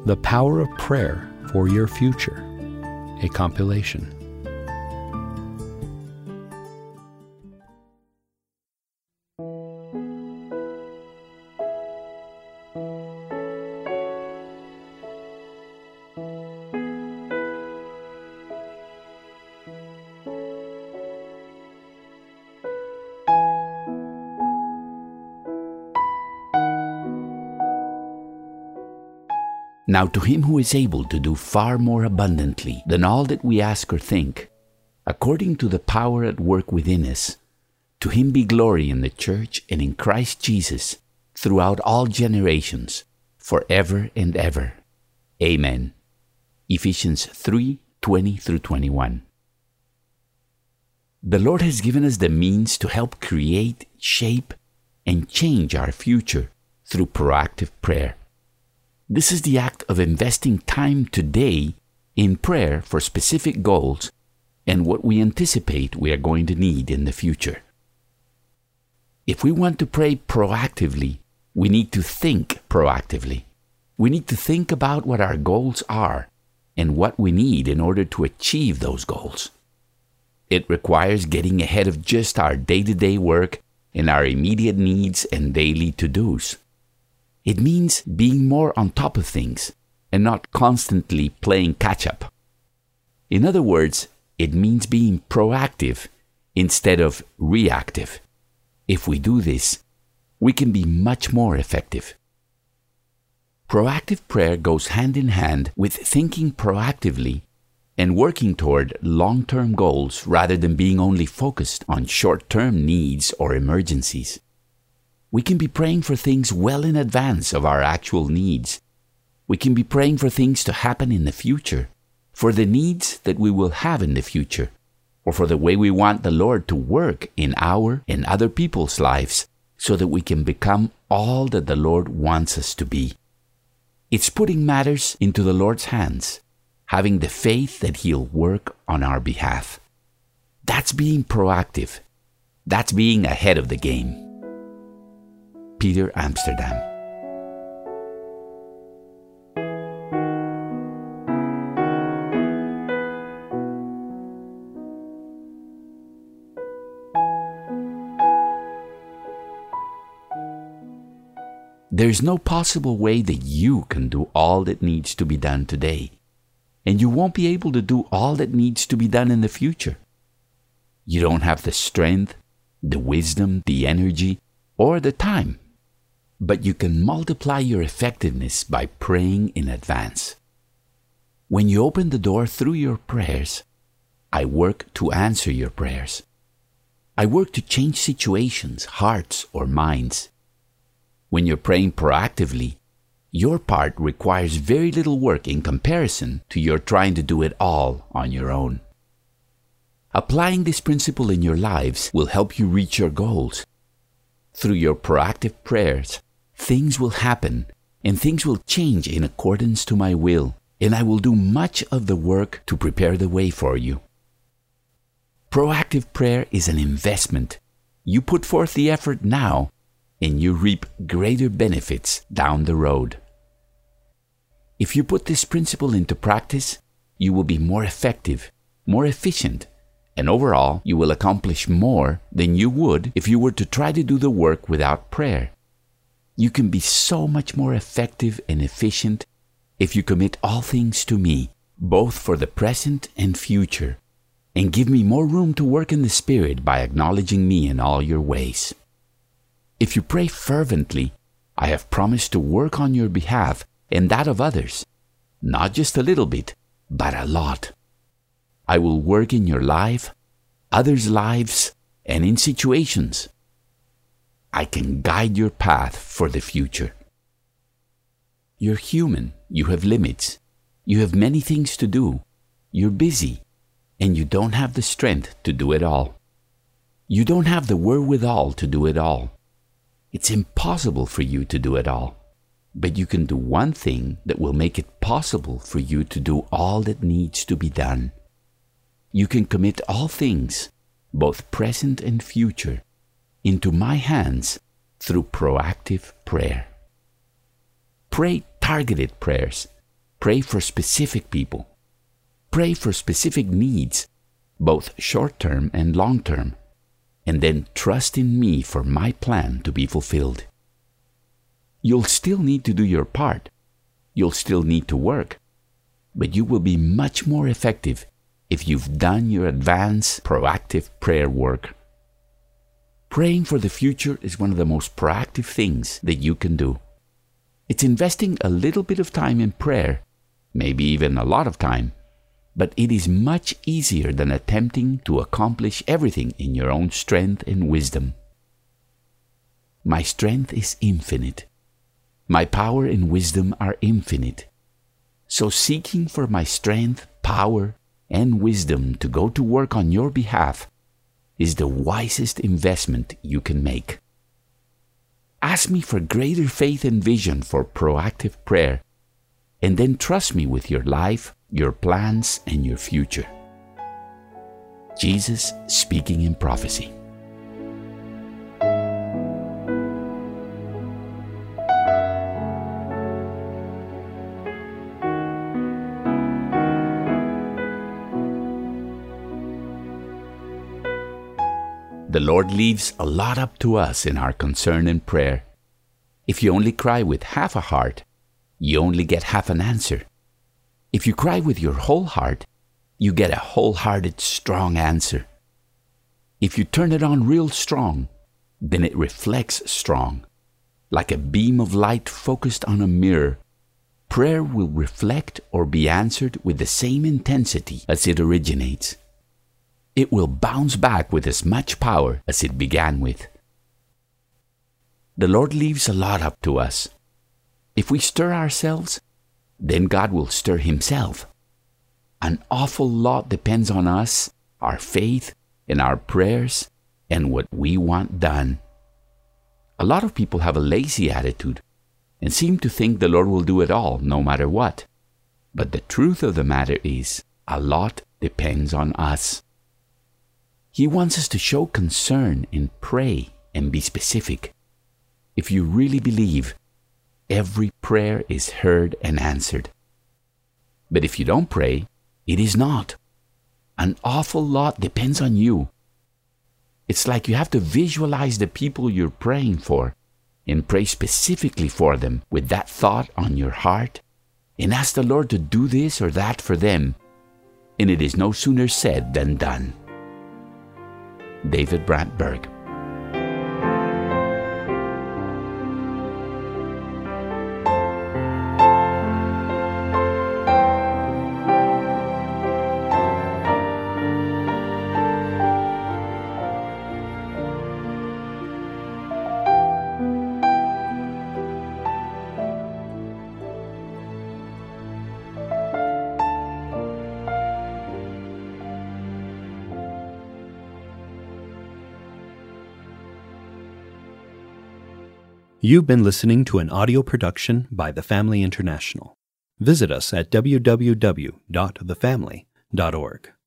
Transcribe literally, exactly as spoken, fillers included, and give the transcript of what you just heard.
The Power of Prayer for Your Future, a compilation. Now to him who is able to do far more abundantly than all that we ask or think, according to the power at work within us, to him be glory in the church and in Christ Jesus throughout all generations, forever and ever. Amen. Ephesians three, twenty through twenty-one. The Lord has given us the means to help create, shape, and change our future through proactive prayer. This is the act of investing time today in prayer for specific goals and what we anticipate we are going to need in the future. If we want to pray proactively, we need to think proactively. We need to think about what our goals are and what we need in order to achieve those goals. It requires getting ahead of just our day-to-day work and our immediate needs and daily to-dos. It means being more on top of things and not constantly playing catch-up. In other words, it means being proactive instead of reactive. If we do this, we can be much more effective. Proactive prayer goes hand in hand with thinking proactively and working toward long-term goals rather than being only focused on short-term needs or emergencies. We can be praying for things well in advance of our actual needs. We can be praying for things to happen in the future, for the needs that we will have in the future, or for the way we want the Lord to work in our and other people's lives so that we can become all that the Lord wants us to be. It's putting matters into the Lord's hands, having the faith that He'll work on our behalf. That's being proactive. That's being ahead of the game. Peter Amsterdam. There is no possible way that you can do all that needs to be done today, and you won't be able to do all that needs to be done in the future. You don't have the strength, the wisdom, the energy, or the time. But you can multiply your effectiveness by praying in advance. When you open the door through your prayers, I work to answer your prayers. I work to change situations, hearts, or minds. When you're praying proactively, your part requires very little work in comparison to your trying to do it all on your own. Applying this principle in your lives will help you reach your goals. Through your proactive prayers, things will happen, and things will change in accordance to my will, and I will do much of the work to prepare the way for you. Proactive prayer is an investment. You put forth the effort now, and you reap greater benefits down the road. If you put this principle into practice, you will be more effective, more efficient, and overall, you will accomplish more than you would if you were to try to do the work without prayer. You can be so much more effective and efficient if you commit all things to me, both for the present and future, and give me more room to work in the Spirit by acknowledging me in all your ways. If you pray fervently, I have promised to work on your behalf and that of others, not just a little bit, but a lot. I will work in your life, others' lives, and in situations. I can guide your path for the future. You're human. You have limits. You have many things to do. You're busy, and you don't have the strength to do it all. You don't have the wherewithal to do it all. It's impossible for you to do it all. But you can do one thing that will make it possible for you to do all that needs to be done. You can commit all things, both present and future, into my hands through proactive prayer. Pray targeted prayers Pray for specific people. Pray for specific needs, both short-term and long-term, and then trust in me for my plan to be fulfilled. You'll still need to do your part. You'll still need to work. But you will be much more effective if you've done your advanced, proactive prayer work. Praying for the future is one of the most proactive things that you can do. It's investing a little bit of time in prayer, maybe even a lot of time, but it is much easier than attempting to accomplish everything in your own strength and wisdom. My strength is infinite. My power and wisdom are infinite. So seeking for my strength, power, and wisdom to go to work on your behalf is the wisest investment you can make. Ask me for greater faith and vision for proactive prayer, and then trust me with your life, your plans, and your future. Jesus speaking in prophecy. The Lord leaves a lot up to us in our concern and prayer. If you only cry with half a heart, you only get half an answer. If you cry with your whole heart, you get a wholehearted, strong answer. If you turn it on real strong, then it reflects strong. Like a beam of light focused on a mirror, prayer will reflect or be answered with the same intensity as it originates. It will bounce back with as much power as it began with. The Lord leaves a lot up to us. If we stir ourselves, then God will stir Himself. An awful lot depends on us, our faith, and our prayers, and what we want done. A lot of people have a lazy attitude and seem to think the Lord will do it all, no matter what. But the truth of the matter is, a lot depends on us. He wants us to show concern and pray and be specific. If you really believe, every prayer is heard and answered. But if you don't pray, it is not. An awful lot depends on you. It's like you have to visualize the people you're praying for and pray specifically for them with that thought on your heart and ask the Lord to do this or that for them. And it is no sooner said than done. David Brantberg. You've been listening to an audio production by The Family International. Visit us at w w w dot the family dot org.